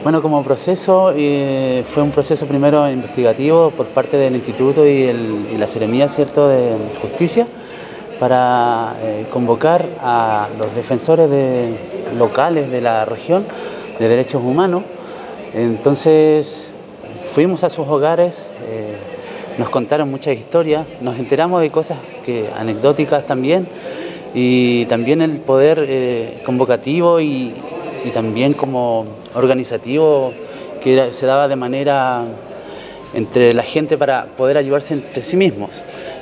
Bueno, como proceso, fue un proceso primero investigativo por parte del Instituto y la Seremía, ¿cierto?, de Justicia, para convocar a los defensores locales de la región de derechos humanos. Entonces fuimos a sus hogares, nos contaron muchas historias, nos enteramos de cosas anecdóticas también, y también el poder convocativo y también como organizativo que se daba de manera entre la gente para poder ayudarse entre sí mismos.